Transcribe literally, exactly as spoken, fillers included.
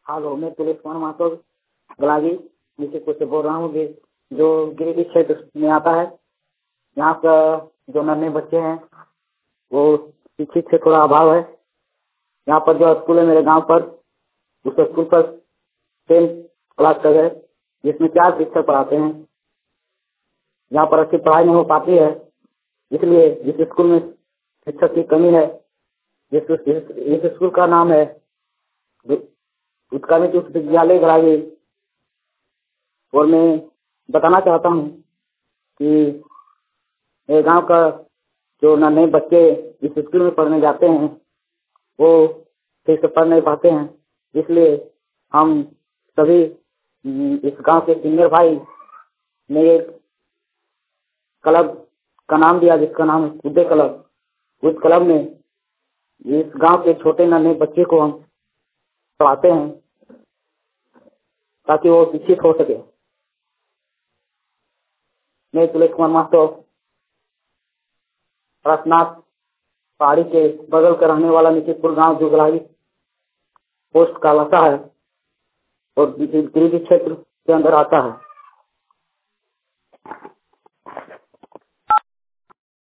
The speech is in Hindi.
हेलो, मैं पुलिस कुमार माथुर गलागी निश्चितपुर से बोल रहा हूँ, जो गिरिडीह क्षेत्र में आता है। यहाँ का जो नन्हे बच्चे हैं वो शिक्षित से थोड़ा अभाव है। यहाँ पर जो स्कूल है मेरे गांव पर, उस स्कूल पर टेंथ क्लास तक है, जिसमें चार शिक्षक पढ़ाते हैं। यहाँ पर अच्छी पढ़ाई नहीं हो पाती है, इसलिए इस स्कूल में शिक्षक की कमी है। जिस इस स्कूल का नाम है उत्कर्मित उच्च विद्यालय गलागी। और मैं बताना चाहता हूँ कि मेरे गांव का जो नन्हे बच्चे इस स्कूल में पढ़ने जाते हैं वो ठीक से पढ़ नहीं पाते हैं, इसलिए हम सभी इस गांव के सीनियर भाई ने एक क्लब का नाम दिया, जिसका नाम है उदय क्लब। उस क्लब में इस गांव के छोटे नन्हे बच्चे को हम पढ़ाते हैं ताकि वो शिक्षित हो सके। मैं पुलिस कुमार माथुर रसनाथ पहाड़ी के बगल का रहने वाला निश्चितपुर गांव जो गलागी पोस्ट कालासा है और गिरिडीह क्षेत्र के अंदर आता है।